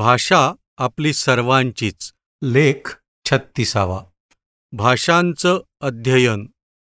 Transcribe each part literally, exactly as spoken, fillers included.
भाषा आपली सर्वांचीच. लेख छत्तीसावा. भाषांचं अध्ययन.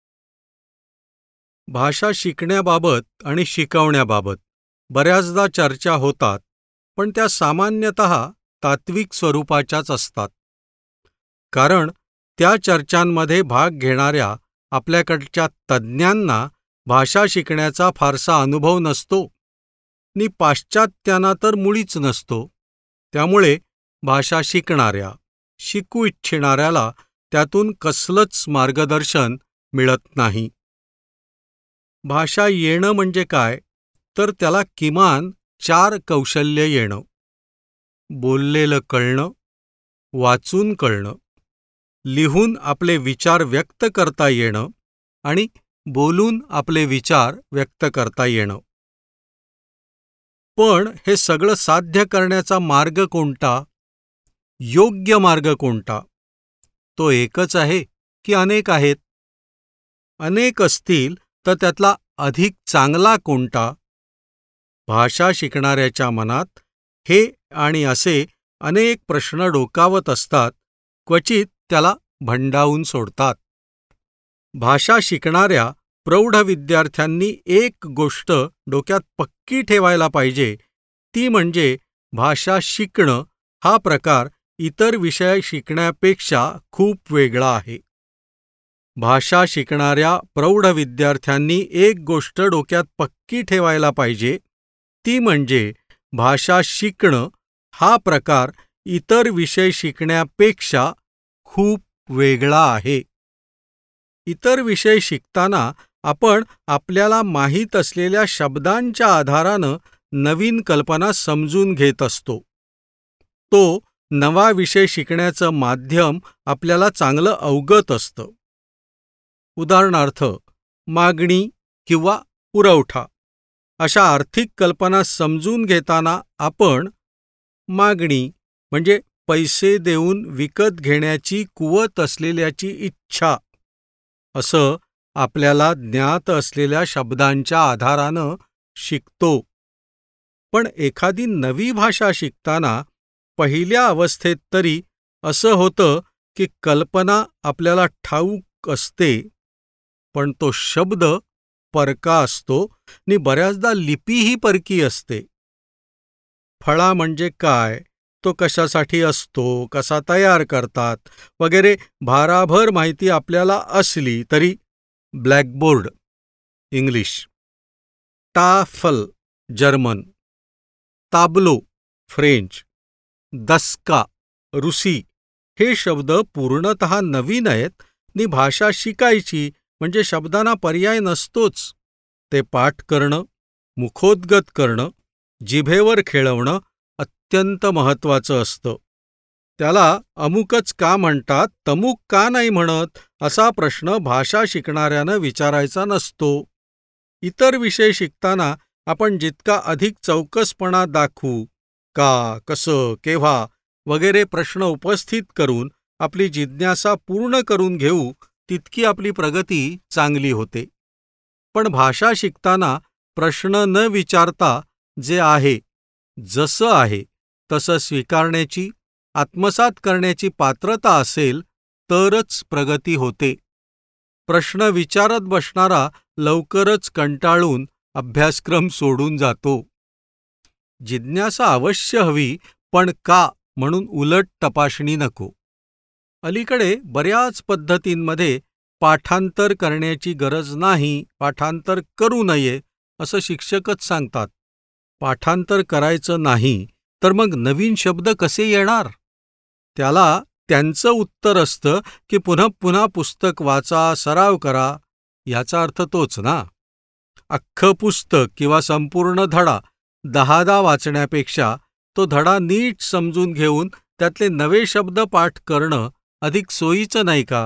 भाषा शिकण्याबाबत आणि शिकवण्याबाबत बऱ्याचदा चर्चा होतात, पण त्या सामान्यतः तात्विक स्वरूपाच्याच असतात. कारण त्या चर्चांमध्ये भाग घेणाऱ्या आपल्याकडच्या तज्ज्ञांना भाषा शिकण्याचा फारसा अनुभव नसतो नि पाश्चात्यांना तर मुळीच नसतो. त्यामुळे भाषा शिकणाऱ्या, शिकू इच्छिणाऱ्याला त्यातून कसलंच मार्गदर्शन मिळत नाही. भाषा येणं म्हणजे काय, तर त्याला किमान चार कौशल्य येणं: बोललेलं कळणं, वाचून कळणं, लिहून आपले विचार व्यक्त करता येणं आणि बोलून आपले विचार व्यक्त करता येणं. पण हे सगळं साध्य करण्याचा मार्ग कोणता? योग्य मार्ग कोणता? तो एकच आहे की अनेक आहेत? अनेक असतील तर त्यातला अधिक चांगला कोणता? भाषा शिकणाऱ्याच्या मनात हे आणि असे अनेक प्रश्न डोकावत असतात, क्वचित त्याला भंडावून सोडतात. भाषा शिकणाऱ्या प्रौढ विद्यार्थ्यांनी एक गोष्ट डोक्यात पक्की ठेवायला पाहिजे, ती म्हणजे भाषा शिकणं हा प्रकार इतर विषय शिकण्यापेक्षा खूप वेगळा आहे. भाषा शिकणाऱ्या प्रौढ विद्यार्थ्यांनी एक गोष्ट डोक्यात पक्की ठेवायला पाहिजे, ती म्हणजे भाषा शिकणं हा प्रकार इतर विषय शिकण्यापेक्षा खूप वेगळा आहे. इतर विषय शिकताना आपण आपल्याला माहीत असलेल्या शब्दांच्या आधारानं नवीन कल्पना समजून घेत असतो. तो नवा विषय शिकण्याचं माध्यम आपल्याला चांगलं अवगत असतं. उदाहरणार्थ, मागणी किंवा पुरवठा अशा आर्थिक कल्पना समजून घेताना आपण मागणी म्हणजे पैसे देऊन विकत घेण्याची कुवत असलेल्याची इच्छा असं आपल्याला ज्ञात असलेल्या शब्दांच्या आधारानं शिकतो. पण एखादी नवी भाषा शिकताना पहिल्या अवस्थेत तरी असं होतं की कल्पना आपल्याला ठाऊक असते, पण तो शब्द परका असतो नि बऱ्याचदा लिपीही परकी असते. फळा म्हणजे काय, तो कशासाठी असतो, कसा तयार करतात वगैरे भाराभर माहिती आपल्याला असली तरी ब्लॅकबोर्ड इंग्लिश, टाफल जर्मन, ताबलो फ्रेंच, दस्का रुसी हे शब्द पूर्णतः नवीन आहेत नि भाषा शिकायची म्हणजे शब्दांना पर्याय नसतोच. ते पाठ करणं, मुखोद्गत करणं, जिभेवर खेळवणं अत्यंत महत्त्वाचं असतं. त्याला अमुकच का म्हणतात, तमुक का नाही म्हणत, असा प्रश्न भाषा शिकणाऱ्यानं विचारायचा नसतो. इतर विषय शिकताना आपण जितका अधिक चौकसपणा दाखवू, का, कसं, केव्हा वगैरे प्रश्न उपस्थित करून आपली जिज्ञासा पूर्ण करून घेऊ, तितकी आपली प्रगती चांगली होते. पण भाषा शिकताना प्रश्न न विचारता जे आहे, जसं आहे तसं स्वीकारण्याची, आत्मसात करण्याची पात्रता असेल तरच प्रगती होते. प्रश्न विचारत बसणारा लवकरच कंटाळून अभ्यासक्रम सोडून जातो. जिज्ञासा अवश्य हवी, पण का म्हणून उलट तपासणी नको. अलीकडे बऱ्याच पद्धतींमध्ये पाठांतर करण्याची गरज नाही, पाठांतर करू नये असं शिक्षकच सांगतात. पाठांतर करायचं नाही तर मग नवीन शब्द कसे येणार? त्याला त्यांचं उत्तर असतं की पुन्हा पुन्हा पुस्तक वाचा, सराव करा. याचा अर्थ तोच ना. अख्खं पुस्तक किंवा संपूर्ण धडा दहादा वाचण्यापेक्षा तो धडा नीट समजून घेऊन त्यातले नवे शब्द पाठ करणं अधिक सोयीचं नाही का?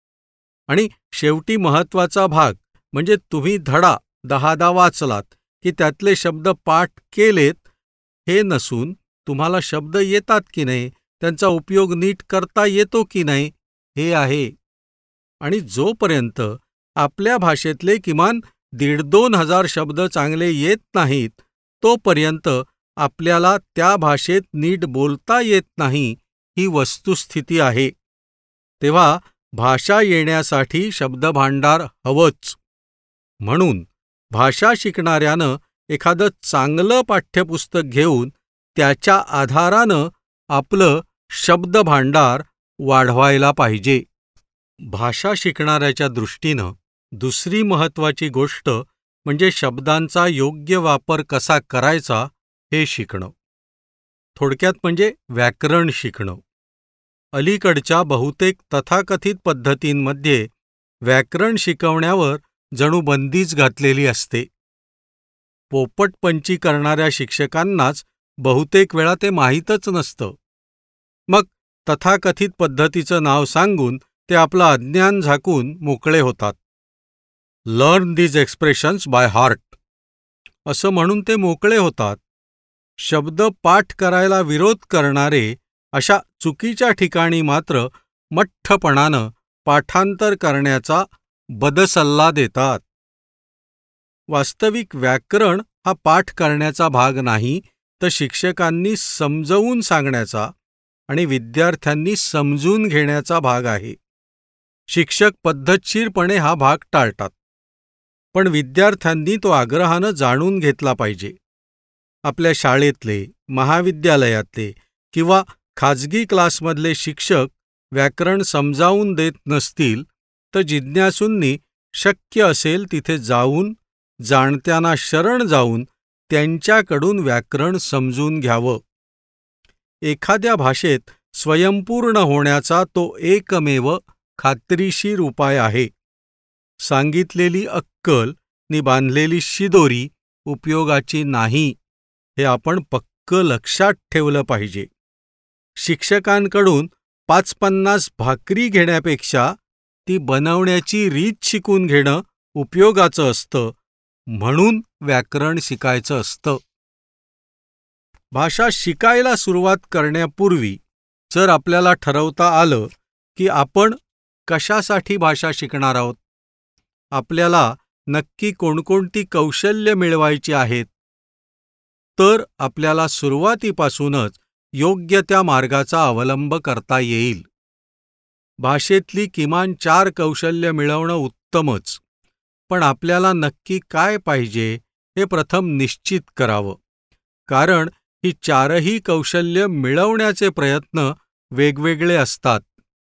आणि शेवटी महत्त्वाचा भाग म्हणजे तुम्ही धडा दहादा वाचलात की त्यातले शब्द पाठ केलेत हे नसून तुम्हाला शब्द येतात की नाही, त्यांचा उपयोग नीट करता येतो की नाही हे आहे. आणि जोपर्यंत आपल्या भाषेतले किमान दीड दोन हजार शब्द चांगले येत नाहीत, तोपर्यंत आपल्याला त्या भाषेत नीट बोलता येत नाही ही वस्तुस्थिती आहे. तेव्हा भाषा येण्यासाठी शब्दभांडार हवंच. म्हणून भाषा शिकणाऱ्यानं एखादं चांगलं पाठ्यपुस्तक घेऊन त्याच्या आधारानं आपलं शब्दभांडार वाढवायला पाहिजे. भाषा शिकणाऱ्याच्या दृष्टीनं दुसरी महत्त्वाची गोष्ट म्हणजे शब्दांचा योग्य वापर कसा करायचा हे शिकणं. थोडक्यात म्हणजे व्याकरण शिकणं. अलीकडच्या बहुतेक तथाकथित पद्धतींमध्ये व्याकरण शिकवण्यावर जणू बंदीच घातलेली असते. पोपटपंची करणाऱ्या शिक्षकांनाच बहुतेक वेळा ते माहीतच नसतं. मग तथाकथित पद्धतीचं नाव सांगून ते आपलं अज्ञान झाकून मोकळे होतात. Learn these expressions by heart असं म्हणून ते मोकळे होतात. शब्द पाठ करायला विरोध करणारे अशा चुकीच्या ठिकाणी मात्र मठ्ठपणानं पाठांतर करण्याचा बदसल्ला देतात. वास्तविक व्याकरण हा पाठ करण्याचा भाग नाही, तर शिक्षकांनी समजवून सांगण्याचा आणि विद्यार्थ्यांनी समजून घेण्याचा भाग आहे. शिक्षक पद्धतशीरपणे हा भाग टाळतात, पण विद्यार्थ्यांनी तो आग्रहानं जाणून घेतला पाहिजे. आपल्या शाळेतले, महाविद्यालयातले किंवा खाजगी क्लासमधले शिक्षक व्याकरण समजावून देत नसतील तर जिज्ञासूंनी शक्य असेल तिथे जाऊन, जाणत्यांना शरण जाऊन त्यांच्याकडून व्याकरण समजून घ्यावं. एखाद्या भाषेत स्वयंपूर्ण होण्याचा तो एकमेव खात्रीशीर उपाय आहे. सांगितलेली अक्कल नि बांधलेली शिदोरी उपयोगाची नाही, हे आपण पक्क लक्षात ठेवलं पाहिजे. शिक्षकांकडून पाच पन्नास भाकरी घेण्यापेक्षा ती बनवण्याची रीत शिकून घेणं उपयोगाचं असतं, म्हणून व्याकरण शिकायचं असतं. भाषा शिकायला सुरुवात करण्यापूर्वी जर आपल्याला ठरवता आलं की आपण कशासाठी भाषा शिकणार आहोत, आपल्याला नक्की कोणकोणती कौशल्य मिळवायची आहेत, तर आपल्याला सुरुवातीपासूनच योग्य त्या मार्गाचा अवलंब करता येईल. भाषेतली किमान चार कौशल्य मिळवणं उत्तमच, पण आपल्याला नक्की काय पाहिजे हे प्रथम निश्चित करावं, कारण ही चारही कौशल्य मिळवण्याचे प्रयत्न वेगवेगळे असतात.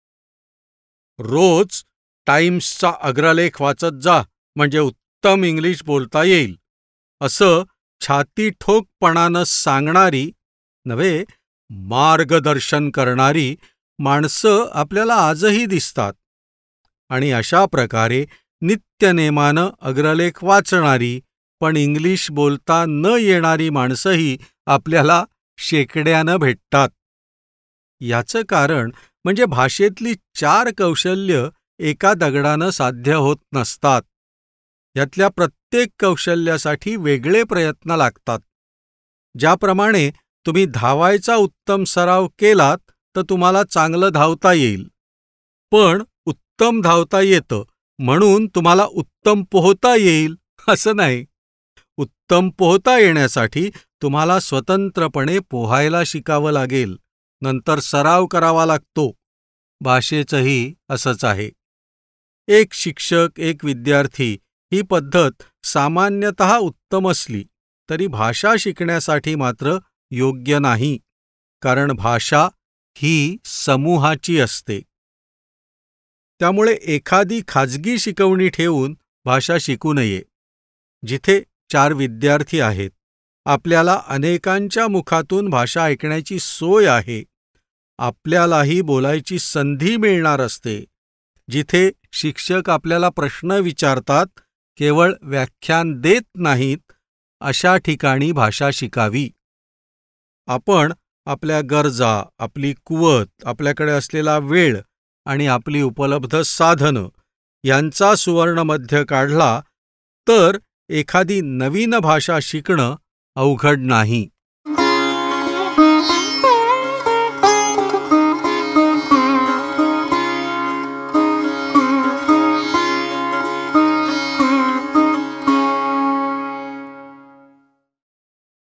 रोज टाइम्सचा अग्रलेख वाचत जा म्हणजे उत्तम इंग्लिश बोलता येईल, असं छाती ठोकपणानं सांगणारी नव्हे, मार्गदर्शन करणारी माणसं आपल्याला आजही दिसतात. आणि अशा प्रकारे नित्यनेमानं अग्रलेख वाचणारी पण इंग्लिश बोलता न येणारी माणसंही आपल्याला शेकड्यानं भेटतात. याचं कारण म्हणजे भाषेतली चार कौशल्य एका दगडानं साध्य होत नसतात. यातल्या प्रत्येक कौशल्यासाठी वेगळे प्रयत्न लागतात. ज्याप्रमाणे तुम्ही धावायचा उत्तम सराव केलात तर तुम्हाला चांगलं धावता येईल, पण उत्तम धावता येतं म्हणून तुम्हाला उत्तम पोहता येईल असं नाही. उत्तम पोहता येण्यासाठी तुम्हाला स्वतंत्रपणे पोहायला शिकावं लागेल, नंतर सराव करावा लागतो. भाषेचंही असंच आहे. एक शिक्षक एक विद्यार्थी ही पद्धत सामान्यतः उत्तम असली तरी भाषा शिकण्यासाठी मात्र योग्य नाही, कारण भाषा ही समूहाची असते. त्यामुळे एखादी खाजगी शिकवणी ठेवून भाषा शिकू नये. जिथे चार विद्यार्थी आहेत, आपल्याला अनेकांच्या मुखातून भाषा ऐकण्याची सोय आहे, आपल्यालाही बोलायची संधी मिळणार असते. जिथे शिक्षक आपल्याला प्रश्न विचारतात, केवळ व्याख्यान देत नाहीत, अशा ठिकाणी भाषा शिकावी. आपण आपल्या गरजा, आपली कुवत, आपल्याकडे असलेला वेळ आणि आपली उपलब्ध साधनं यांचा सुवर्णमध्य काढला तर एखादी नवीन भाषा शिकणं अवघड नाही.